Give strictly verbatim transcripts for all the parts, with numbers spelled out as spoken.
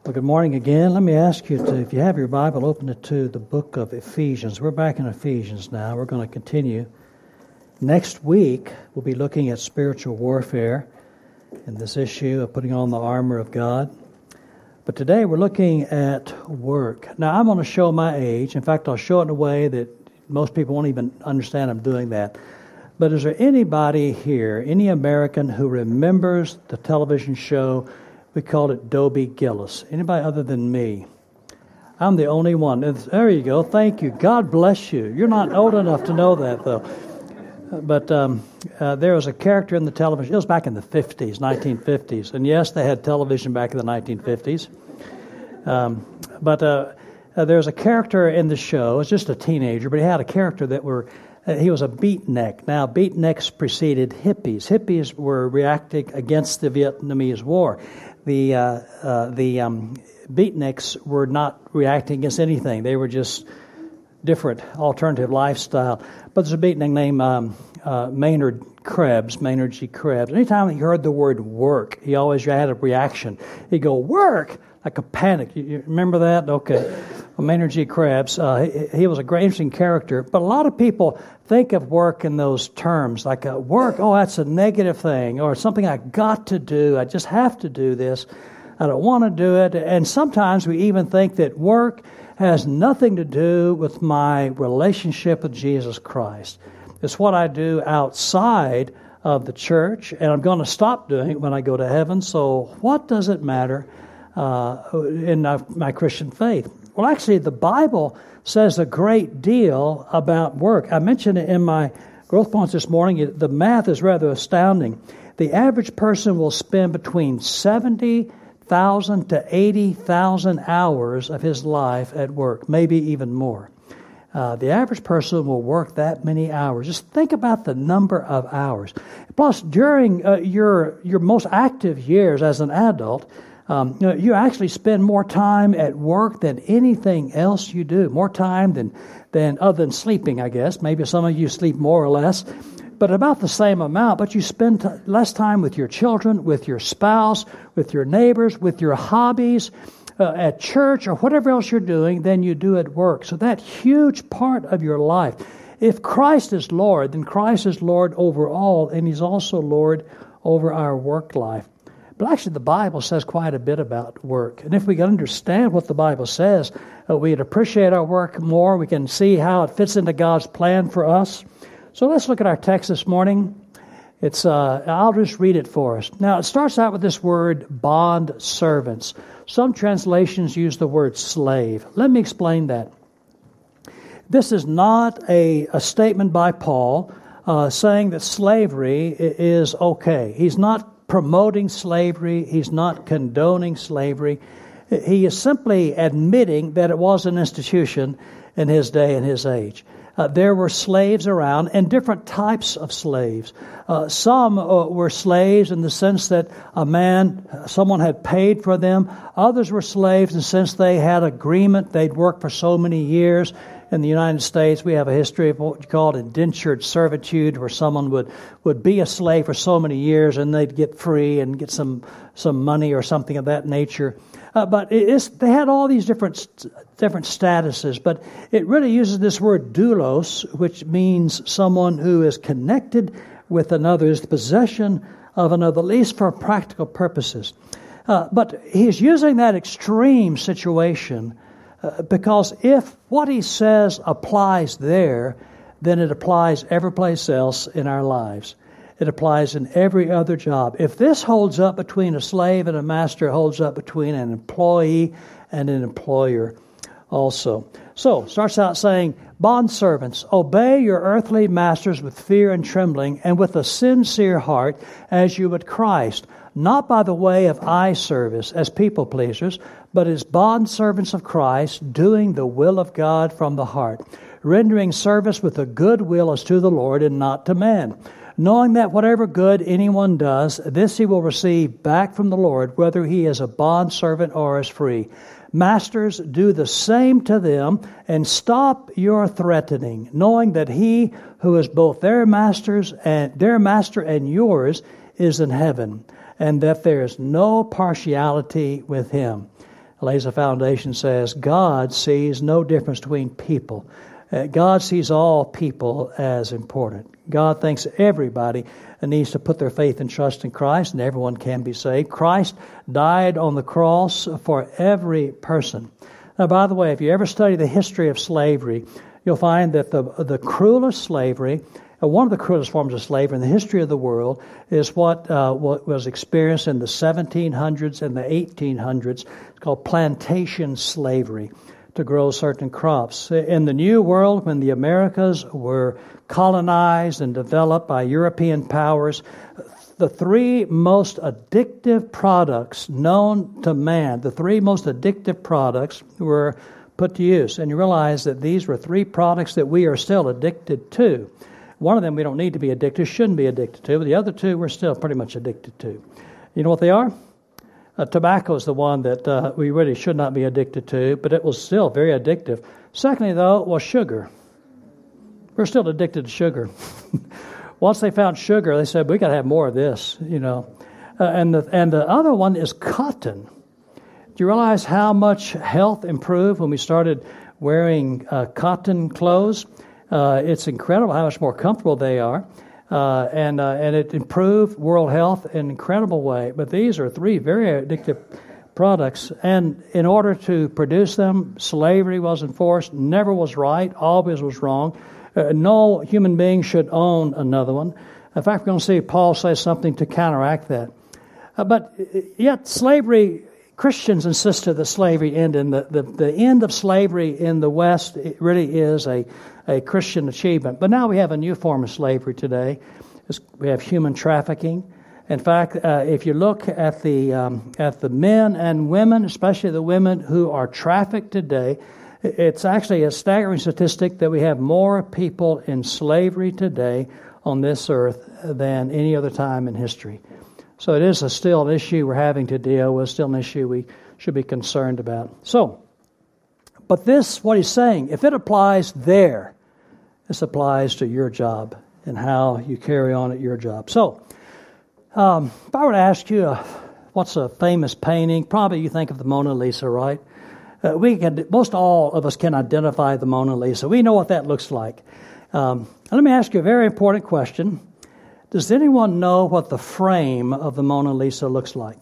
Well, good morning again. Let me ask you to, if you have your Bible, open it to the book of Ephesians. We're back in Ephesians now. We're going to continue. Next week, we'll be looking at spiritual warfare and this issue of putting on the armor of God. But today we're looking at work. Now, I'm going to show my age. In fact, I'll show it in a way that most people won't even understand I'm doing that. But is there anybody here, any American, who remembers the television show? We called it Dobie Gillis. Anybody other than me? I'm the only one. There you go. Thank you. God bless you. You're not old enough to know that, though. But um, uh, there was a character in the television. It was back in the fifties, nineteen fifties. And yes, they had television back in the nineteen fifties. Um, but uh, uh, there was a character in the show. It was just a teenager, but he had a character that were... He was a beatnik. Now, beatniks preceded hippies. Hippies were reacting against the Vietnamese War. The uh, uh, the um, beatniks were not reacting against anything. They were just different, alternative lifestyle. But there's a beatnik named um, uh, Maynard Krebs, Maynard G. Krebs. Anytime he heard the word work, he always had a reaction. He'd go, work! Like a panic. You, you remember that? Okay. Well, Maynard G. Krebs, uh, he, he was a great, interesting character. But a lot of people think of work in those terms, like a work, oh, that's a negative thing, or something I got to do. I just have to do this. I don't want to do it. And sometimes we even think that work has nothing to do with my relationship with Jesus Christ. It's what I do outside of the church, and I'm going to stop doing it when I go to heaven. So what does it matter uh, in my, my Christian faith? Well, actually, the Bible says a great deal about work. I mentioned it in my growth points this morning. The math is rather astounding. The average person will spend between seventy thousand to eighty thousand hours of his life at work, maybe even more. Uh, the average person will work that many hours. Just think about the number of hours. Plus, during uh, your your most active years as an adult, Um, you know, you actually spend more time at work than anything else you do. More time than, than other than sleeping, I guess. Maybe some of you sleep more or less. But about the same amount. But you spend t- less time with your children, with your spouse, with your neighbors, with your hobbies, uh, at church, or whatever else you're doing than you do at work. So that huge part of your life. If Christ is Lord, then Christ is Lord over all, and He's also Lord over our work life. But actually, the Bible says quite a bit about work. And if we can understand what the Bible says, uh, we'd appreciate our work more. We can see how it fits into God's plan for us. So let's look at our text this morning. It's uh, I'll just read it for us. Now, it starts out with this word, bond servants. Some translations use the word slave. Let me explain that. This is not a, a statement by Paul uh, saying that slavery is okay. He's not promoting slavery. He's not condoning slavery. He is simply admitting that it was an institution in his day and his age. Uh, there were slaves around, and different types of slaves. Uh, some uh, were slaves in the sense that a man, someone had paid for them. Others were slaves in the sense they had agreement. They'd worked for so many years. In the United States, we have a history of what you call indentured servitude, where someone would, would be a slave for so many years and they'd get free and get some some money or something of that nature. Uh, but it is, they had all these different different statuses. But it really uses this word doulos, which means someone who is connected with another, is the possession of another, at least for practical purposes. Uh, but he's using that extreme situation Uh, because if what he says applies there, then it applies every place else in our lives. It applies in every other job. If this holds up between a slave and a master, it holds up between an employee and an employer also. So, starts out saying, bondservants, obey your earthly masters with fear and trembling, and with a sincere heart, as you would Christ, not by the way of eye service as people pleasers, but as bondservants of Christ, doing the will of God from the heart, rendering service with a good will as to the Lord and not to man, knowing that whatever good anyone does, this he will receive back from the Lord, whether he is a bondservant or is free. Masters, do the same to them, and stop your threatening, knowing that he who is both their masters and their master and yours is in heaven, and that there is no partiality with him. lays a foundation, says God sees no difference between people. Uh, God sees all people as important. God thinks everybody needs to put their faith and trust in Christ, and everyone can be saved. Christ died on the cross for every person. Now, by the way, if you ever study the history of slavery, you'll find that the the cruelest slavery, uh, one of the cruelest forms of slavery in the history of the world, is what uh, what was experienced in the seventeen hundreds and the eighteen hundreds. It's called plantation slavery, to grow certain crops. In the New World, when the Americas were colonized and developed by European powers, the three most addictive products known to man, the three most addictive products were put to use. And you realize that these were three products that we are still addicted to. One of them we don't need to be addicted, shouldn't be addicted to, but the other two we're still pretty much addicted to. You know what they are? Uh, tobacco is the one that uh, we really should not be addicted to, but it was still very addictive. Secondly, though, was sugar. We're still addicted to sugar. Once they found sugar, they said, we got to have more of this, you know. Uh, and, the, and the other one is cotton. Do you realize how much health improved when we started wearing uh, cotton clothes? Uh, it's incredible how much more comfortable they are. Uh, and uh, and it improved world health in an incredible way. But these are three very addictive products. And in order to produce them, slavery was enforced, never was right, always was wrong. Uh, no human being should own another one. In fact, we're going to see Paul say something to counteract that. Uh, but yet slavery, Christians insisted that slavery end. And the, the, the end of slavery in the West, it really is a a Christian achievement. But now we have a new form of slavery today. We have human trafficking. In fact, uh, if you look at the um, at the men and women, especially the women who are trafficked today, it's actually a staggering statistic that we have more people in slavery today on this earth than any other time in history. So it is a still an issue we're having to deal with, still an issue we should be concerned about. So, but this, what he's saying, if it applies there, this applies to your job and how you carry on at your job. So, um, if I were to ask you, uh, what's a famous painting? Probably you think of the Mona Lisa, right? Uh, we can, most all of us can identify the Mona Lisa. We know what that looks like. Um, let me ask you a very important question. Does anyone know what the frame of the Mona Lisa looks like?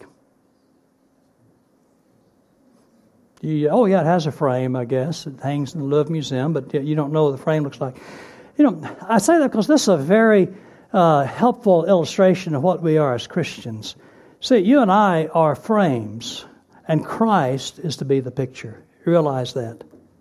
You, oh, yeah, it has a frame, I guess. It hangs in the Louvre Museum, but you don't know what the frame looks like. You know, I say that because this is a very uh, helpful illustration of what we are as Christians. See, you and I are frames, and Christ is to be the picture. You realize that?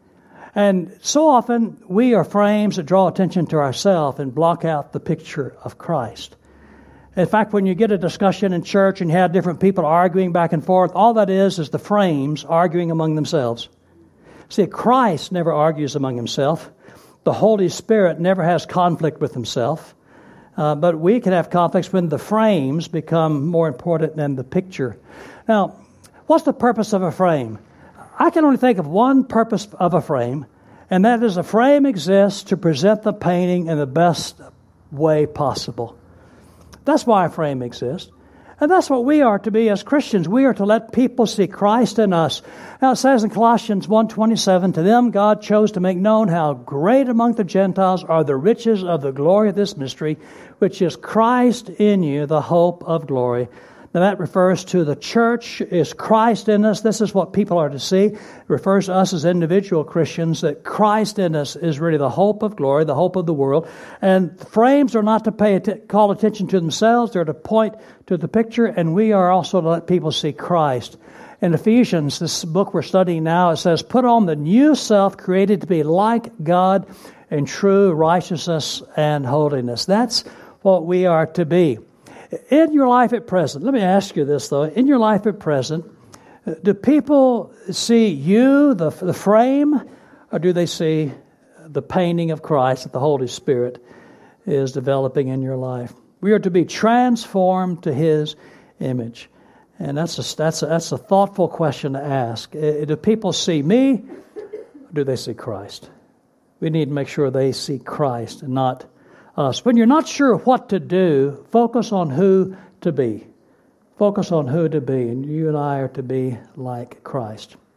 And so often, we are frames that draw attention to ourselves and block out the picture of Christ. In fact, when you get a discussion in church and you have different people arguing back and forth, all that is is the frames arguing among themselves. See, Christ never argues among himself. The Holy Spirit never has conflict with himself. Uh, but we can have conflicts when the frames become more important than the picture. Now, what's the purpose of a frame? I can only think of one purpose of a frame, and that is a frame exists to present the painting in the best way possible. That's why a frame exists. And that's what we are to be as Christians. We are to let people see Christ in us. Now it says in Colossians one twenty-seven, to them God chose to make known how great among the Gentiles are the riches of the glory of this mystery, which is Christ in you, the hope of glory. Now that refers to the church. Is Christ in us? This is what people are to see. It refers to us as individual Christians, that Christ in us is really the hope of glory, the hope of the world. And frames are not to pay call attention to themselves. They're to point to the picture, and we are also to let people see Christ. In Ephesians, this book we're studying now, it says, put on the new self created to be like God in true righteousness and holiness. That's what we are to be. In your life at present, let me ask you this though, in your life at present, do people see you, the, the frame, or do they see the painting of Christ that the Holy Spirit is developing in your life? We are to be transformed to His image. And that's a, that's a, that's a thoughtful question to ask. Do people see me, or do they see Christ? We need to make sure they see Christ and not us. When you're not sure what to do, focus on who to be. Focus on who to be, and you and I are to be like Christ.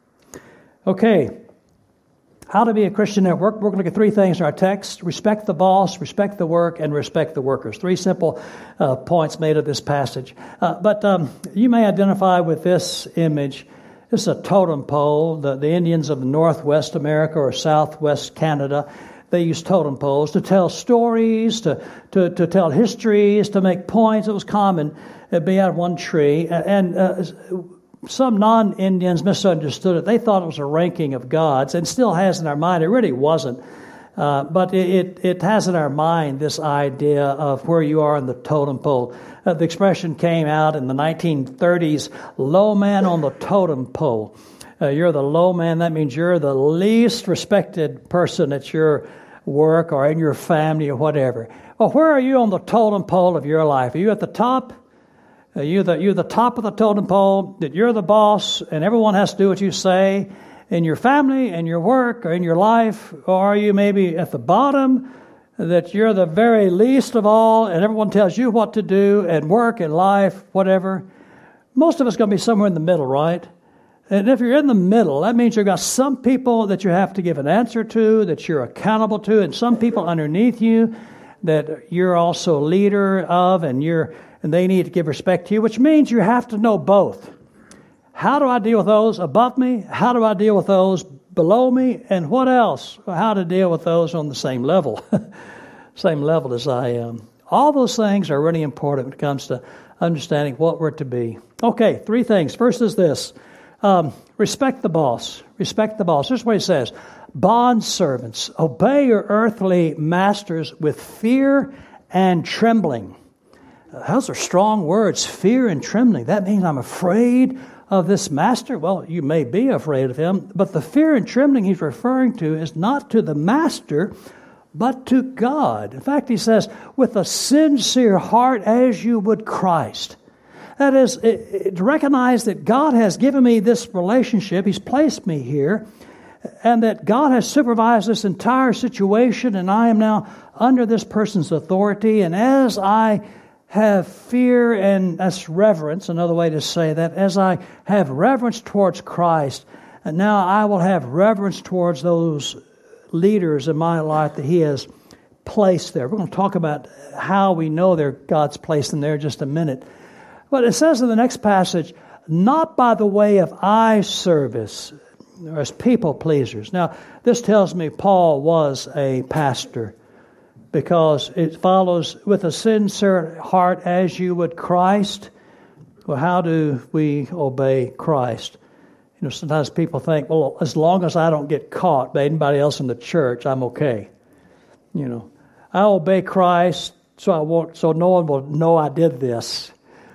Okay, how to be a Christian at work. We're going to look at three things in our text: respect the boss, respect the work, and respect the workers. Three simple uh, points made of this passage. Uh, but um, you may identify with this image. This is a totem pole. The, the Indians of Northwest America or Southwest Canada, they used totem poles to tell stories, to, to, to tell histories, to make points. It was common. It'd be out of one tree. And uh, some non-Indians misunderstood it. They thought it was a ranking of gods, and still has in our mind. It really wasn't. Uh, but it, it, it has in our mind this idea of where you are in the totem pole. Uh, the expression came out in the nineteen thirties, low man on the totem pole. Uh, you're the low man. That means you're the least respected person at your work or in your family or whatever. Well, where are you on the totem pole of your life? Are you at the top? Are you the, you're the top of the totem pole, that you're the boss and everyone has to do what you say in your family, in your work, or in your life? Or are you maybe at the bottom, that you're the very least of all and everyone tells you what to do and work and life, whatever? Most of us are going to be somewhere in the middle, right? And if you're in the middle, that means you've got some people that you have to give an answer to, that you're accountable to, and some people underneath you that you're also leader of, and you're and they need to give respect to you, which means you have to know both. How do I deal with those above me? How do I deal with those below me? And what else? How to deal with those on the same level, same level as I am. All those things are really important when it comes to understanding what we're to be. Okay, three things. First is this. Um, respect the boss. Respect the boss. Here's what he says. Bond servants, obey your earthly masters with fear and trembling. Uh, those are strong words, fear and trembling. That means I'm afraid of this master. Well, you may be afraid of him, but the fear and trembling he's referring to is not to the master, but to God. In fact, he says, with a sincere heart as you would Christ. That is, it, to recognize that God has given me this relationship, He's placed me here, and that God has supervised this entire situation, and I am now under this person's authority. And as I have fear, and that's reverence, another way to say that, as I have reverence towards Christ, and now I will have reverence towards those leaders in my life that He has placed there. We're going to talk about how we know they're God's placed them there in just a minute. But it says in the next passage, not by the way of eye service, or as people pleasers. Now, this tells me Paul was a pastor, because it follows with a sincere heart as you would Christ. Well, how do we obey Christ? You know, sometimes people think, well, as long as I don't get caught by anybody else in the church, I'm okay. You know, I obey Christ so I won't, so no one will know I did this.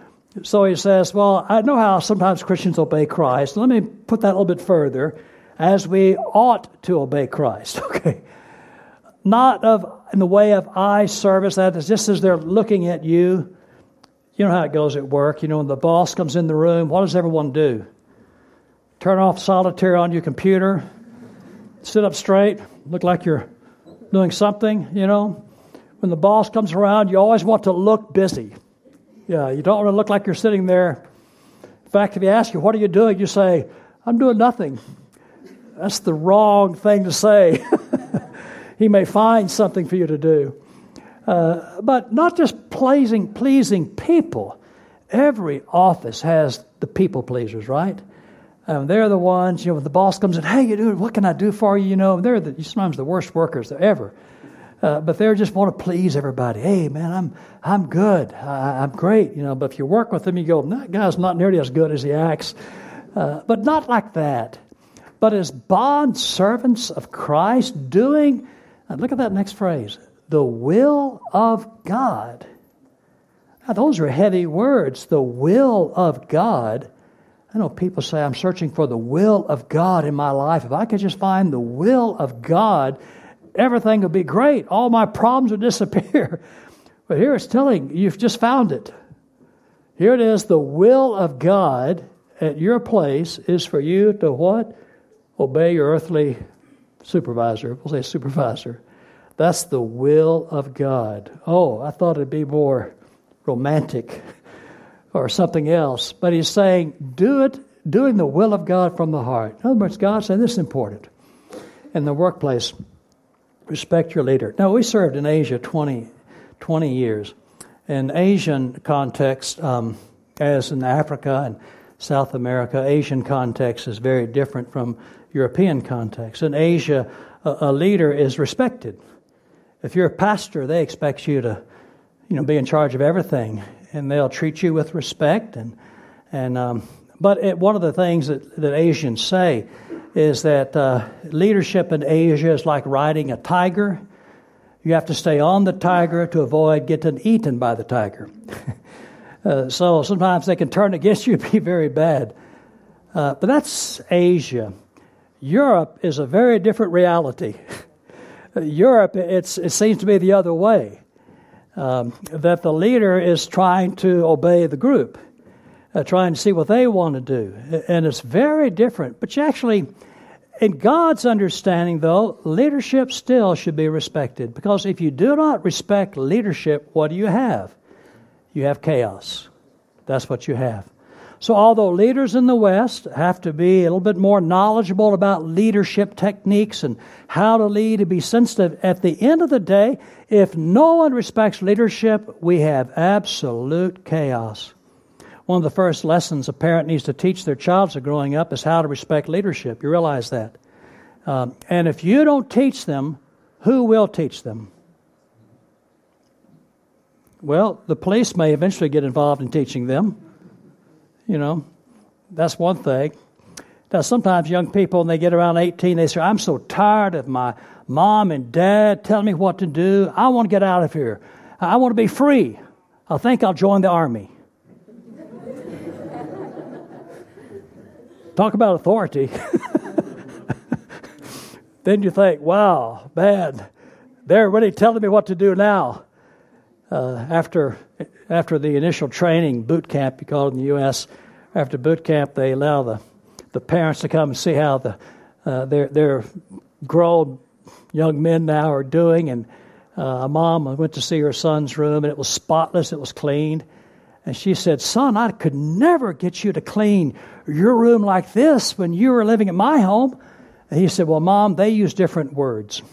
So he says, well, I know how sometimes Christians obey Christ. Let me put that a little bit further, as we ought to obey Christ. Okay. Not of in the way of eye service, that is just as they're looking at you. You know how it goes at work. You know, when the boss comes in the room, what does everyone do? Turn off solitaire on your computer, sit up straight, look like you're doing something, you know. When the boss comes around, you always want to look busy. Yeah, you don't want to look like you're sitting there. In fact, if he asks you, what are you doing? You say, I'm doing nothing. That's the wrong thing to say. He may find something for you to do. Uh, but not just pleasing, pleasing people. Every office has the people pleasers, right? Um, they're the ones, you know, when the boss comes in, hey, you doing? What can I do for you? You know, they're the, sometimes the worst workers ever. Uh, but they just want to please everybody. Hey, man, I'm I'm good. I, I'm great. You know, but if you work with them, you go, that guy's not nearly as good as he acts. Uh, but not like that. But as bond servants of Christ, doing, and look at that next phrase, the will of God. Now, those are heavy words, the will of God. I know people say, I'm searching for the will of God in my life. If I could just find the will of God, everything would be great. All my problems would disappear. But here it's telling, you've just found it. Here it is, the will of God at your place is for you to what? Obey your earthly supervisor. We'll say supervisor. That's the will of God. Oh, I thought it'd be more romantic or something else. But he's saying, do it doing the will of God from the heart. In other words, God said this is important. In the workplace, respect your leader. Now, we served in Asia twenty, twenty years. In Asian context, um, as in Africa and South America, Asian context is very different from European context. In Asia, a, a leader is respected. If you're a pastor, they expect you to, you know, be in charge of everything, and they'll treat you with respect. And and um, but it, one of the things that, that Asians say is that uh, leadership in Asia is like riding a tiger. You have to stay on the tiger to avoid getting eaten by the tiger. uh, so sometimes they can turn against you and be very bad. Uh, but that's Asia. Europe is a very different reality. Europe, it's, it seems to be the other way, um, that the leader is trying to obey the group, uh, trying to see what they want to do. And it's very different. But you actually, in God's understanding, though, leadership still should be respected. Because if you do not respect leadership, what do you have? You have chaos. That's what you have. So although leaders in the West have to be a little bit more knowledgeable about leadership techniques and how to lead and be sensitive, at the end of the day, if no one respects leadership, we have absolute chaos. One of the first lessons a parent needs to teach their child as they're growing up is how to respect leadership. You realize that. Um, and if you don't teach them, who will teach them? Well, the police may eventually get involved in teaching them. You know, that's one thing. Now, sometimes young people, when they get around eighteen, they say, I'm so tired of my mom and dad telling me what to do. I want to get out of here. I want to be free. I think I'll join the army. Talk about authority. Then you think, wow, man, they're really telling me what to do now. Uh, after after the initial training, boot camp, you call it in the U S, after boot camp, they allow the, the parents to come and see how the uh, their their grown young men now are doing. And uh, a mom went to see her son's room, and it was spotless, it was cleaned. And she said, son, I could never get you to clean your room like this when you were living at my home. And he said, well, Mom, they use different words.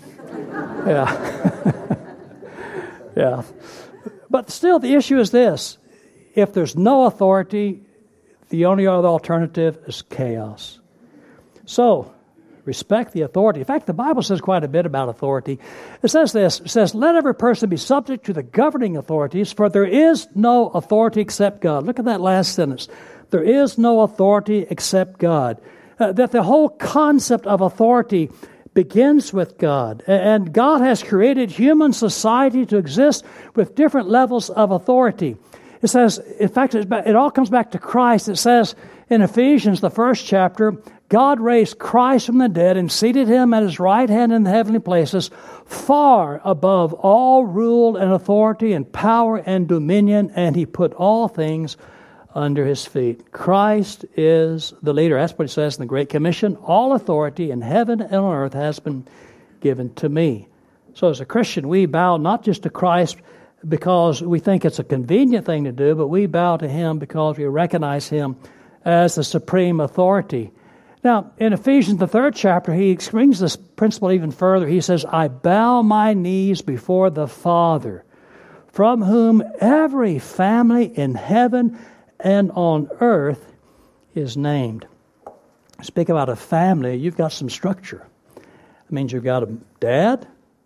yeah. yeah. But still, the issue is this. If there's no authority, the only other alternative is chaos. So, respect the authority. In fact, the Bible says quite a bit about authority. It says this. It says, let every person be subject to the governing authorities, for there is no authority except God. Look at that last sentence. There is no authority except God. Uh, that the whole concept of authority begins with God. And God has created human society to exist with different levels of authority. It says, in fact, it all comes back to Christ. It says in Ephesians, the first chapter, God raised Christ from the dead and seated him at his right hand in the heavenly places, far above all rule and authority and power and dominion, and he put all things under his feet. Christ is the leader. That's what it says in the Great Commission. All authority in heaven and on earth has been given to me. So as a Christian, we bow not just to Christ because we think it's a convenient thing to do, but we bow to him because we recognize him as the supreme authority. Now, in Ephesians, the third chapter, he brings this principle even further. He says, I bow my knees before the Father, from whom every family in heaven and on earth is named. Speak about a family, you've got some structure. It means you've got a dad,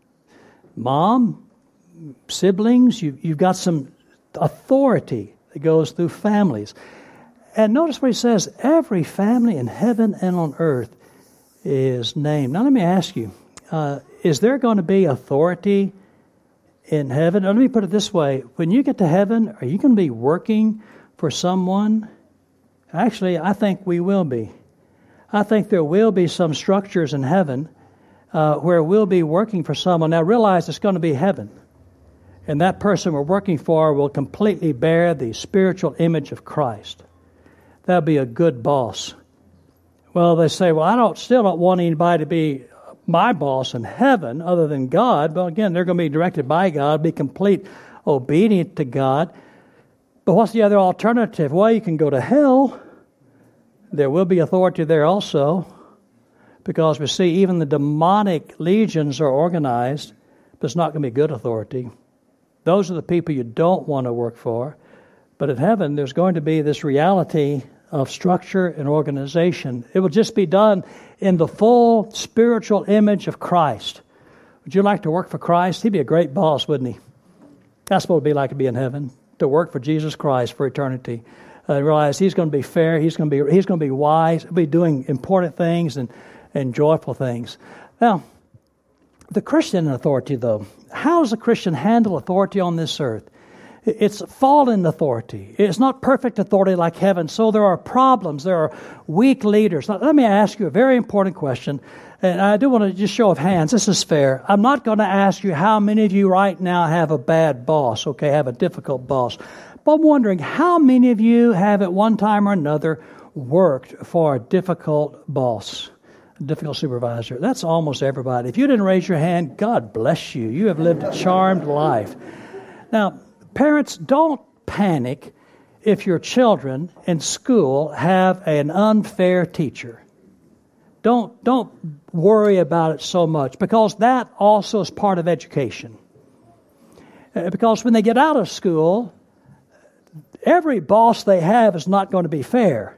mom, siblings, you, you've got some authority that goes through families. And notice what he says, every family in heaven and on earth is named. Now let me ask you, uh, is there going to be authority in heaven? Or let me put it this way, when you get to heaven, are you going to be working for someone? Actually, I think we will be. I think there will be some structures in heaven uh, where we'll be working for someone. Now realize it's going to be heaven. And that person we're working for will completely bear the spiritual image of Christ. That'll be a good boss. Well, they say, well, I don't still don't want anybody to be my boss in heaven other than God. Well, again, they're going to be directed by God, be complete obedient to God. But what's the other alternative? Well, you can go to hell. There will be authority there also, because we see even the demonic legions are organized, but it's not going to be good authority. Those are the people you don't want to work for. But in heaven, there's going to be this reality of structure and organization. It will just be done in the full spiritual image of Christ. Would you like to work for Christ? He'd be a great boss, wouldn't he? That's what it would be like to be in heaven, to work for Jesus Christ for eternity. Uh, realize He's going to be fair. He's going to be He's going to be wise. He'll be doing important things and, and joyful things. Now, the Christian authority, though, how does a Christian handle authority on this earth? It's fallen authority. It's not perfect authority like heaven. So there are problems. There are weak leaders. Now, let me ask you a very important question. And I do want to just show of hands. This is fair. I'm not going to ask you how many of you right now have a bad boss, okay, have a difficult boss. But I'm wondering how many of you have at one time or another worked for a difficult boss, a difficult supervisor. That's almost everybody. If you didn't raise your hand, God bless you. You have lived a charmed life. Now, parents, don't panic if your children in school have an unfair teacher. Don't don't worry about it so much, because that also is part of education. Uh, because when they get out of school, every boss they have is not going to be fair.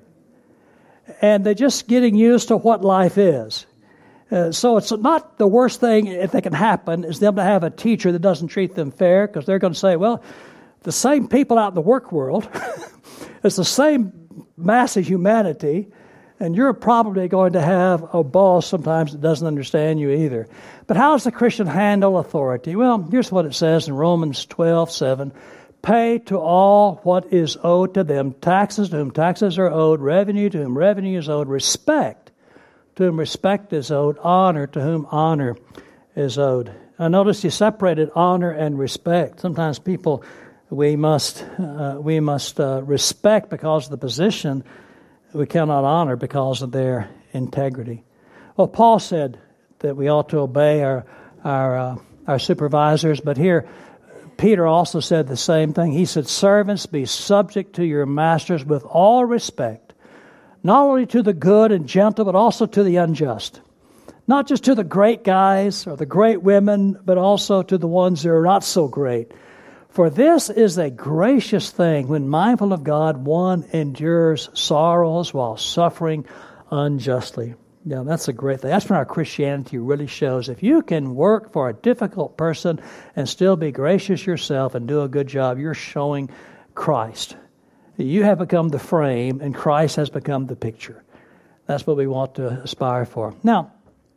And they're just getting used to what life is. Uh, so it's not the worst thing if that can happen is them to have a teacher that doesn't treat them fair, because they're going to say, well, the same people out in the work world, it's the same mass of humanity, and you're probably going to have a boss sometimes that doesn't understand you either. But how does the Christian handle authority? Well, here's what it says in Romans twelve seven. Pay to all what is owed to them, taxes to whom taxes are owed, revenue to whom revenue is owed, respect to whom respect is owed, honor to whom honor is owed. I notice you separated honor and respect. Sometimes people we must uh, we must uh, respect because of the position. We cannot honor because of their integrity. Well, Paul said that we ought to obey our our uh, our supervisors, but here Peter also said the same thing. He said, "Servants, be subject to your masters with all respect, not only to the good and gentle, but also to the unjust. Not just to the great guys or the great women, but also to the ones that are not so great. For this is a gracious thing when mindful of God, one endures sorrows while suffering unjustly." Yeah, that's a great thing. That's when our Christianity really shows. If you can work for a difficult person and still be gracious yourself and do a good job, you're showing Christ. You have become the frame and Christ has become the picture. That's what we want to aspire for. Now,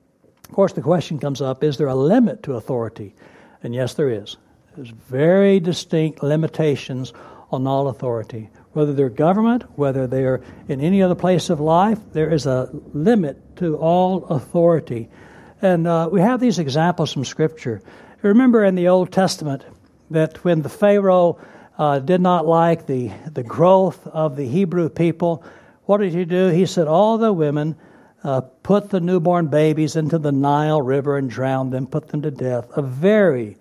of course, the question comes up, is there a limit to authority? And yes, there is. There's very distinct limitations on all authority. Whether they're government, whether they're in any other place of life, there is a limit to all authority. And uh, we have these examples from Scripture. Remember in the Old Testament that when the Pharaoh uh, did not like the, the growth of the Hebrew people, what did he do? He said, all the women uh, put the newborn babies into the Nile River and drowned them, put them to death. A very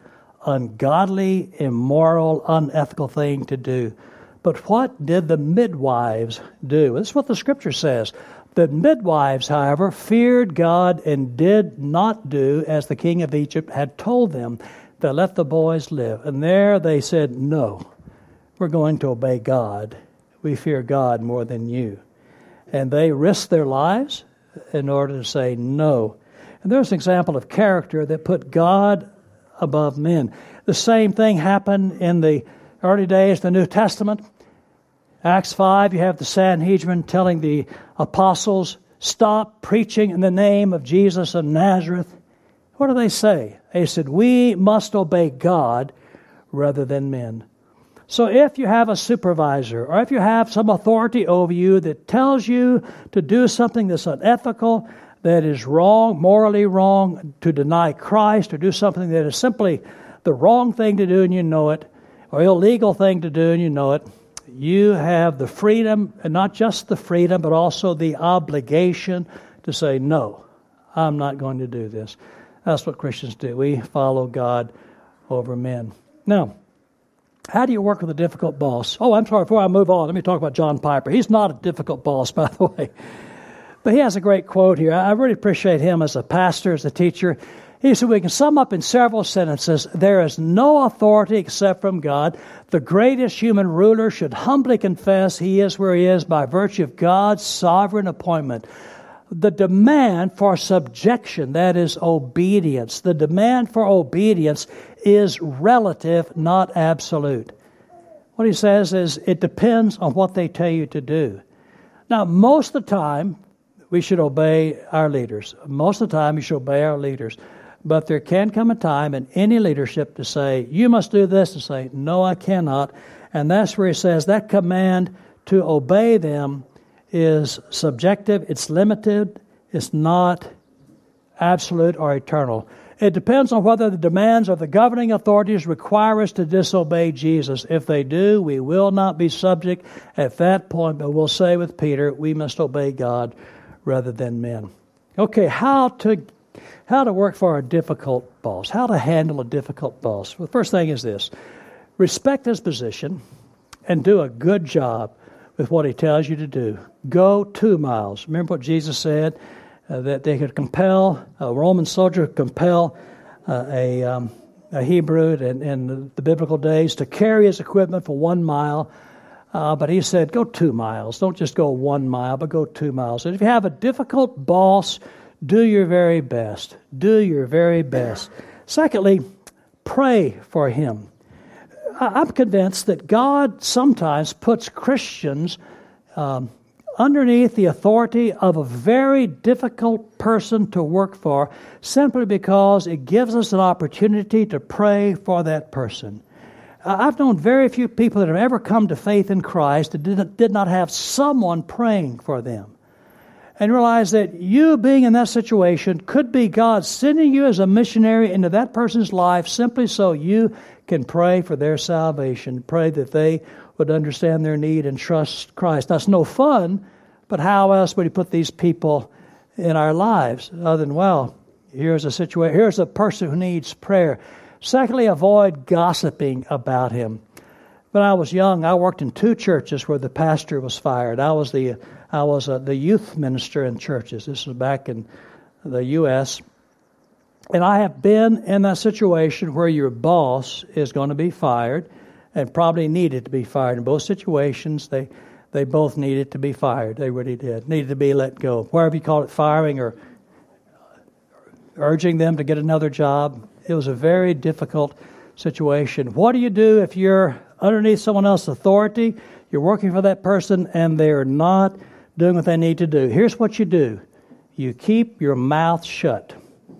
ungodly, immoral, unethical thing to do. But what did the midwives do? This is what the Scripture says. The midwives, however, feared God and did not do as the king of Egypt had told them. They let the boys live. And there they said, no, we're going to obey God. We fear God more than you. And they risked their lives in order to say no. And there's an example of character that put God above men. The same thing happened in the early days of the New Testament. Acts five, you have the Sanhedrin telling the apostles, stop preaching in the name of Jesus of Nazareth. What do they say? They said, we must obey God rather than men. So if you have a supervisor or if you have some authority over you that tells you to do something that's unethical, that is wrong, morally wrong, to deny Christ, or do something that is simply the wrong thing to do and you know it, or illegal thing to do and you know it, you have the freedom, and not just the freedom, but also the obligation to say, no, I'm not going to do this. That's what Christians do. We follow God over men. Now, How do you work with a difficult boss? Oh, I'm sorry, before I move on, let me talk about John Piper. He's not a difficult boss, by the way. But he has a great quote here. I really appreciate him as a pastor, as a teacher. He said, we can sum up in several sentences, there is no authority except from God. The greatest human ruler should humbly confess he is where he is by virtue of God's sovereign appointment. The demand for subjection, that is obedience, the demand for obedience is relative, not absolute. What he says is it depends on what they tell you to do. Now, most of the time, we should obey our leaders. Most of the time, you should obey our leaders. But there can come a time in any leadership to say, you must do this, and say, no, I cannot. And that's where he says that command to obey them is subjective, it's limited, it's not absolute or eternal. It depends on whether the demands of the governing authorities require us to disobey Jesus. If they do, we will not be subject at that point, but we'll say with Peter, we must obey God rather than men. Okay, how to how to work for a difficult boss, how to handle a difficult boss. Well, the first thing is this: respect his position and do a good job with what he tells you to do. Go two miles. Remember what Jesus said, uh, that they could compel, a Roman soldier could compel uh, a, um, a Hebrew in, in the, the biblical days to carry his equipment for one mile. Uh, but he said, go two miles. Don't just go one mile, but go two miles. And if you have a difficult boss, do your very best. Do your very best. Secondly, pray for him. I'm convinced that God sometimes puts Christians um, underneath the authority of a very difficult person to work for simply because it gives us an opportunity to pray for that person. I've known very few people that have ever come to faith in Christ that did not, did not have someone praying for them. And realize that you being in that situation could be God sending you as a missionary into that person's life simply so you can pray for their salvation. Pray that they would understand their need and trust Christ. That's no fun, but how else would he put these people in our lives other than, well, here's a situation, here's a person who needs prayer. Secondly, avoid gossiping about him. When I was young, I worked in two churches where the pastor was fired. I was the I was uh, the youth minister in churches. This was back in the U S And I have been in that situation where your boss is going to be fired and probably needed to be fired. In both situations, they they both needed to be fired. They really did. Needed to be let go. Wherever you call it, firing or urging them to get another job. It was a very difficult situation. What do you do if you're underneath someone else's authority? You're working for that person and they're not doing what they need to do. Here's what you do. You keep your mouth shut.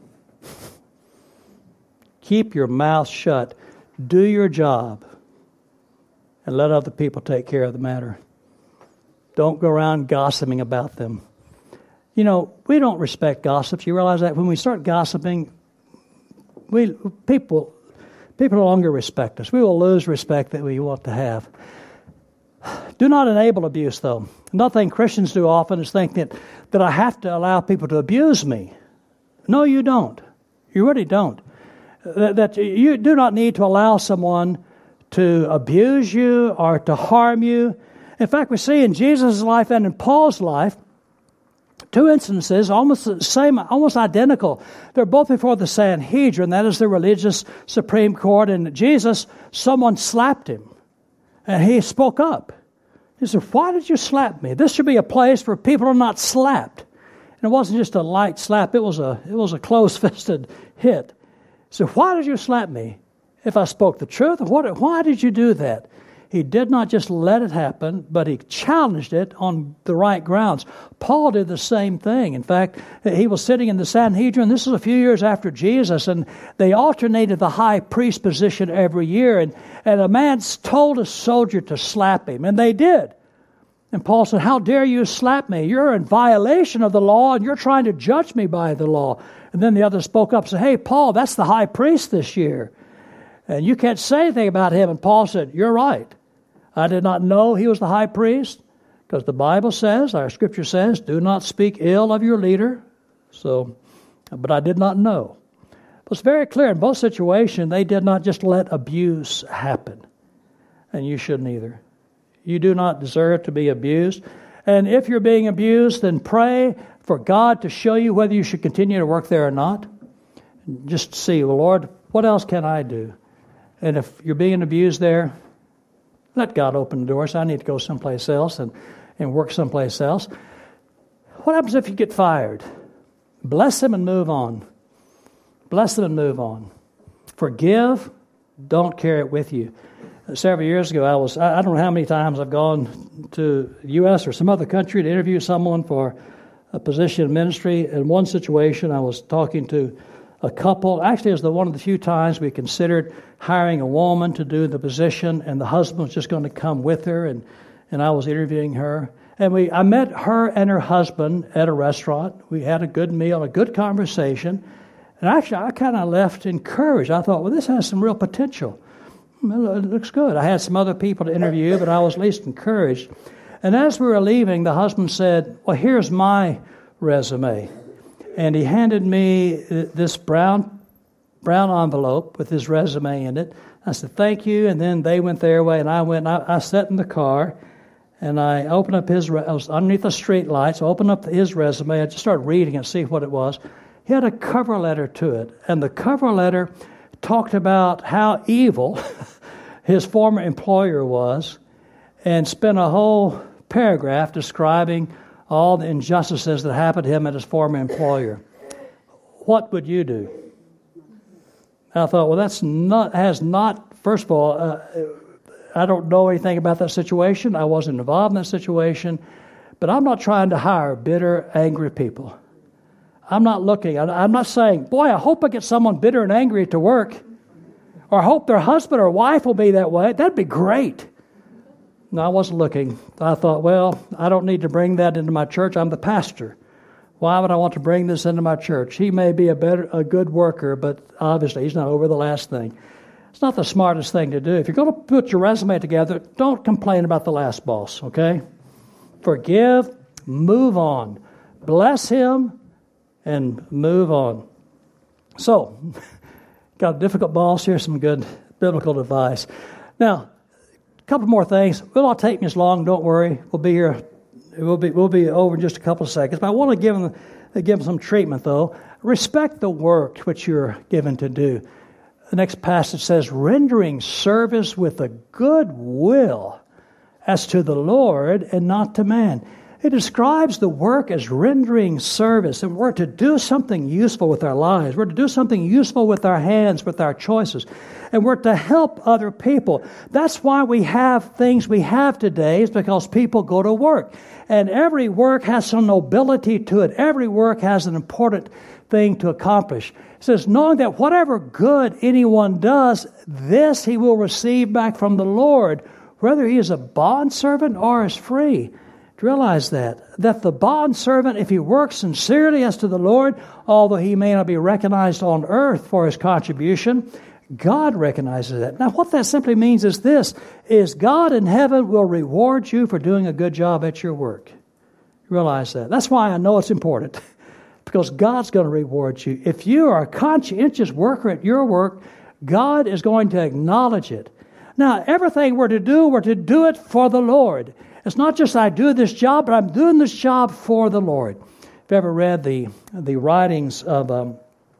Keep your mouth shut. Do your job. And let other people take care of the matter. Don't go around gossiping about them. You know, we don't respect gossips. You realize that when we start gossiping, we people people no longer respect us. We will lose respect that we want to have. Do not enable abuse, though. Another thing Christians do often is think that, that I have to allow people to abuse me. No, you don't. You really don't. That, that you do not need to allow someone to abuse you or to harm you. In fact, we see in Jesus' life and in Paul's life, two instances, almost the same, almost identical. They're both before the Sanhedrin, that is the religious Supreme Court, and Jesus, someone slapped him. And he spoke up. He said, why did you slap me? This should be a place where people are not slapped. And it wasn't just a light slap, it was a it was a close-fisted hit. He said, why did you slap me? If I spoke the truth, what, why did you do that? He did not just let it happen, but he challenged it on the right grounds. Paul did the same thing. In fact, he was sitting in the Sanhedrin. This was a few years after Jesus, and they alternated the high priest position every year. And, and a man told a soldier to slap him, and they did. And Paul said, how dare you slap me? You're in violation of the law, and you're trying to judge me by the law. And then the other spoke up and said, hey, Paul, that's the high priest this year. And you can't say anything about him. And Paul said, you're right. I did not know he was the high priest, because the Bible says, our scripture says, do not speak ill of your leader. So, but I did not know. But it's very clear in both situations, they did not just let abuse happen. and you shouldn't either. You do not deserve to be abused. And if you're being abused, then pray for God to show you whether you should continue to work there or not. Just see, well, Lord, what else can I do? And if you're being abused there, let God open the doors. I need to go someplace else and, and work someplace else. What happens if you get fired? Bless them and move on. Bless them and move on. Forgive. Don't carry it with you. Several years ago, I was, I don't know how many times I've gone to the U S or some other country to interview someone for a position in ministry. In one situation, I was talking to a couple. Actually, it was the one of the few times we considered hiring a woman to do the position, and the husband was just going to come with her, and, and I was interviewing her. And we, I met her and her husband at a restaurant. We had a good meal, a good conversation. And actually, I kind of left encouraged. I thought, well, this has some real potential. Well, it looks good. I had some other people to interview, but I was at least encouraged. And as we were leaving, the husband said, well, here's my resume. And he handed me this brown brown envelope with his resume in it. I said, thank you. And then they went their way, and I went, and I, I sat in the car, and I opened up his, I was underneath the street lights, I opened up his resume. I just started reading it, see what it was. He had a cover letter to it, and the cover letter talked about how evil his former employer was, and spent a whole paragraph describing all the injustices that happened to him at his former employer. What would you do? I thought, well, that's not, has not, first of all, uh, I don't know anything about that situation. I wasn't involved in that situation, but I'm not trying to hire bitter, angry people. I'm not looking, I'm not saying, boy, I hope I get someone bitter and angry to work, or I hope their husband or wife will be that way. That'd be great. No, I wasn't looking. I thought, well, I don't need to bring that into my church. I'm the pastor. Why would I want to bring this into my church? He may be a better, a good worker, but obviously he's not over the last thing. It's not the smartest thing to do. If you're going to put your resume together, don't complain about the last boss, okay? Forgive, move on. Bless him, and move on. So, got a difficult boss. Here's some good biblical advice. Now, a couple more things. It will not take me as long. Don't worry. We'll be here. We'll be we'll be over in just a couple of seconds. But I want to give them give them some treatment, though. Respect the work which you're given to do. The next passage says, rendering service with a good will as to the Lord and not to man. It describes the work as rendering service, and we're to do something useful with our lives. We're to do something useful with our hands, with our choices, and we're to help other people. That's why we have things we have today, is because people go to work. And every work has some nobility to it. Every work has an important thing to accomplish. It says, knowing that whatever good anyone does, this he will receive back from the Lord, whether he is a bondservant or is free. Realize that, that the bondservant, if he works sincerely as to the Lord, although he may not be recognized on earth for his contribution, God recognizes that. Now, what that simply means is this, is God in heaven will reward you for doing a good job at your work. Realize that. That's why I know it's important, because God's going to reward you. If you are a conscientious worker at your work, God is going to acknowledge it. Now, everything we're to do, we're to do it for the Lord. It's not just I do this job, but I'm doing this job for the Lord. If you ever read the the writings of um,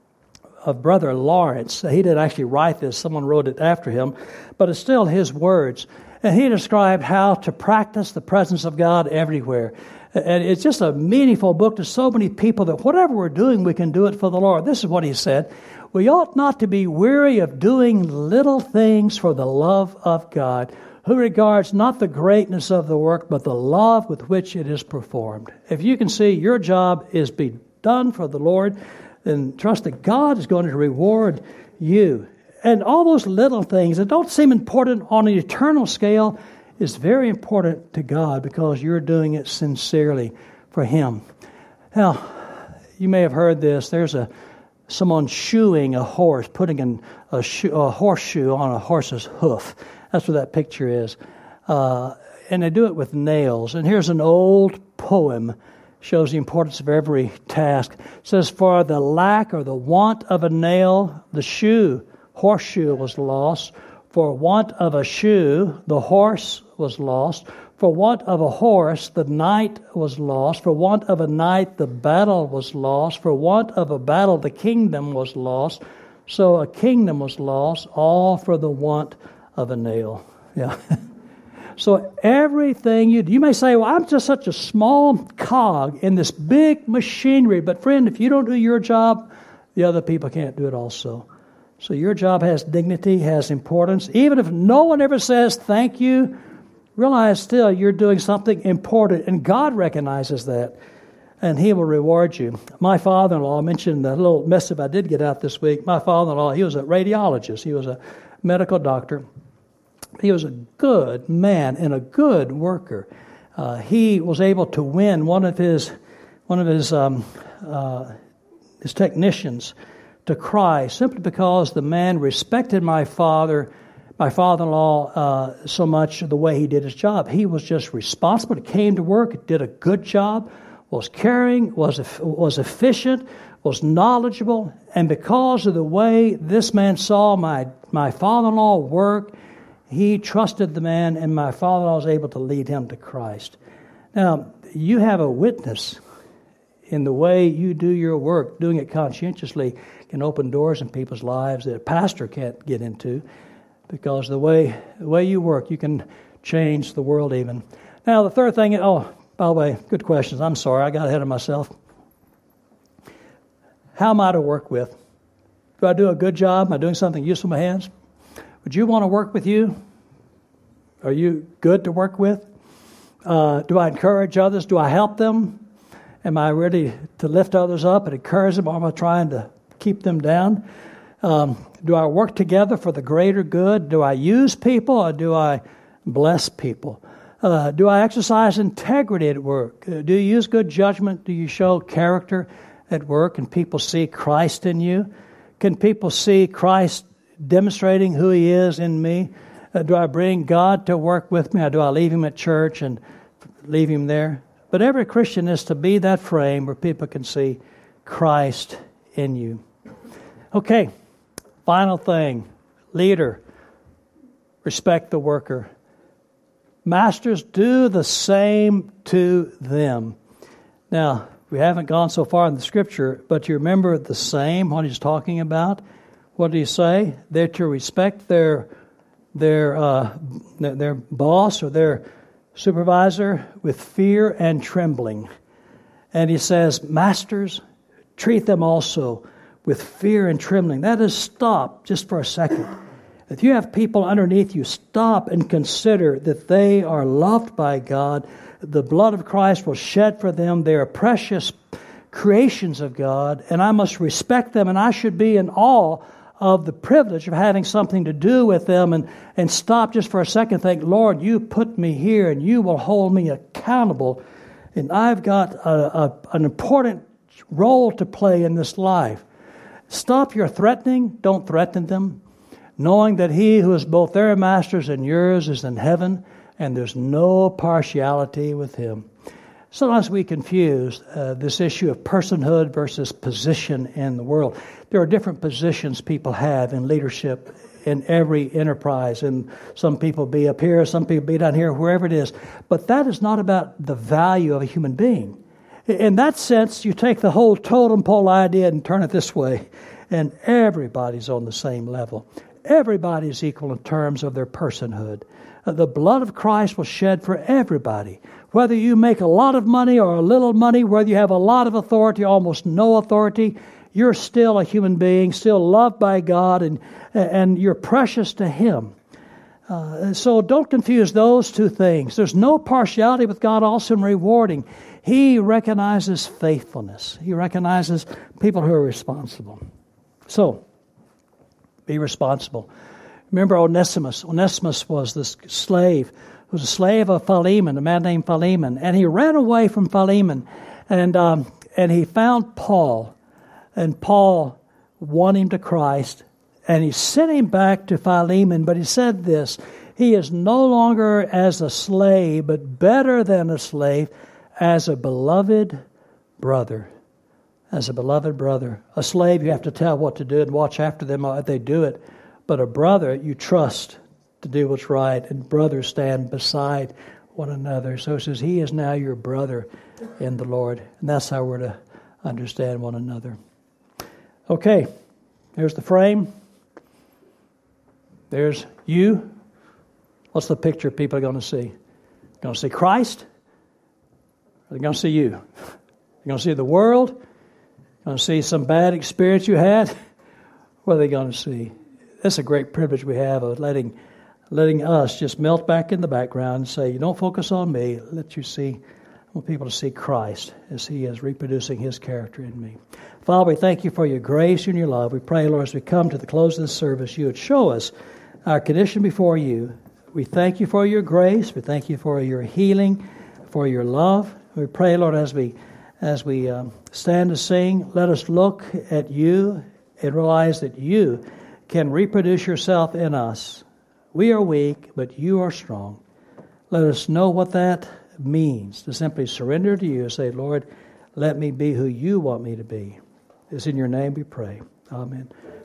of Brother Lawrence, he didn't actually write this. Someone wrote it after him, but it's still his words. And he described how to practice the presence of God everywhere. And it's just a meaningful book to so many people that whatever we're doing, we can do it for the Lord. This is what he said. We ought not to be weary of doing little things for the love of God, who regards not the greatness of the work, but the love with which it is performed. If you can see your job is be done for the Lord, then trust that God is going to reward you. And all those little things that don't seem important on an eternal scale is very important to God, because you're doing it sincerely for Him. Now, you may have heard this. There's a someone shoeing a horse, putting an, a, shoe, a horseshoe on a horse's hoof. That's what that picture is. Uh, and they do it with nails. And here's an old poem, shows the importance of every task. It says, for the lack or the want of a nail, the shoe, horseshoe was lost. For want of a shoe, the horse was lost. For want of a horse, the knight was lost. For want of a knight, the battle was lost. For want of a battle, the kingdom was lost. So a kingdom was lost, all for the want of a nail. Yeah. So everything you do, you may say, well, I'm just such a small cog in this big machinery. But friend, if you don't do your job, the other people can't do it also. So your job has dignity, has importance. Even if no one ever says thank you, realize still you're doing something important, and God recognizes that, and He will reward you. My father-in-law, I mentioned the little missive I did get out this week. My father-in-law, he was a radiologist. He was a medical doctor. He was a good man and a good worker. Uh, he was able to win one of his one of his um, uh, his technicians to Christ simply because the man respected my father. My father-in-law, uh, so much the way he did his job. He was just responsible. He came to work, did a good job, was caring, was was efficient, was knowledgeable. And because of the way this man saw my, my father-in-law work, he trusted the man, and my father-in-law was able to lead him to Christ. Now, you have a witness in the way you do your work. Doing it conscientiously can open doors in people's lives that a pastor can't get into. Because the way the way you work, you can change the world even. Now, the third thing, oh, by the way, good questions. I'm sorry, I got ahead of myself. How am I to work with? Do I do a good job? Am I doing something useful with my hands? Would you want to work with you? Are you good to work with? Uh, do I encourage others? Do I help them? Am I ready to lift others up and encourage them, or am I trying to keep them down? Um, do I work together for the greater good? Do I use people, or do I bless people? Uh, do I exercise integrity at work? Uh, do you use good judgment? Do you show character at work? Can people see Christ in you? Can people see Christ demonstrating who He is in me? Uh, do I bring God to work with me, or do I leave Him at church and leave Him there? But every Christian is to be that frame where people can see Christ in you. Okay. Final thing, leader, respect the worker. Masters, do the same to them. Now, we haven't gone so far in the Scripture, but you remember the same, what he's talking about? What do you say? They're to respect their their uh, their boss or their supervisor with fear and trembling. And he says, masters, treat them also with fear and trembling. That is, stop just for a second. If you have people underneath you, stop and consider that they are loved by God. The blood of Christ was shed for them. They are precious creations of God, and I must respect them, and I should be in awe of the privilege of having something to do with them, and, and stop just for a second and think, Lord, you put me here, and you will hold me accountable, and I've got a, a, an important role to play in this life. Stop your threatening. Don't threaten them, knowing that He who is both their masters and yours is in heaven, and there's no partiality with Him. Sometimes we confuse uh, this issue of personhood versus position in the world. There are different positions people have in leadership in every enterprise, and some people be up here, some people be down here, wherever it is. But that is not about the value of a human being. In that sense, you take the whole totem pole idea and turn it this way, and everybody's on the same level. Everybody's equal in terms of their personhood. The blood of Christ was shed for everybody. Whether you make a lot of money or a little money, whether you have a lot of authority, almost no authority, you're still a human being, still loved by God, and, and you're precious to Him. Uh, so don't confuse those two things. There's no partiality with God, also in rewarding. He recognizes faithfulness. He recognizes people who are responsible. So, be responsible. Remember Onesimus. Onesimus was this slave who was a slave of Philemon, a man named Philemon. And he ran away from Philemon. And, um, and he found Paul. And Paul won him to Christ. And he sent him back to Philemon. But he said this, he is no longer as a slave, but better than a slave, as a beloved brother. As a beloved brother. A slave, you have to tell what to do and watch after them as they do it. But a brother, you trust to do what's right, and brothers stand beside one another. So it says, he is now your brother in the Lord. And that's how we're to understand one another. Okay, there's the frame. There's you. What's the picture people are going to see? They're going to see Christ? Or they're going to see you? They're going to see the world? They're going to see some bad experience you had? What are they going to see? That's a great privilege we have of letting letting us just melt back in the background and say, you don't focus on me. Let you see, I want people to see Christ as he is reproducing his character in me. Father, we thank you for your grace and your love. We pray, Lord, as we come to the close of this service, you would show us our condition before you. We thank you for your grace. We thank you for your healing, for your love. We pray, Lord, as we as we um, stand to sing, let us look at you and realize that you can reproduce yourself in us. We are weak, but you are strong. Let us know what that means, to simply surrender to you and say, Lord, let me be who you want me to be. It's in your name we pray. Amen.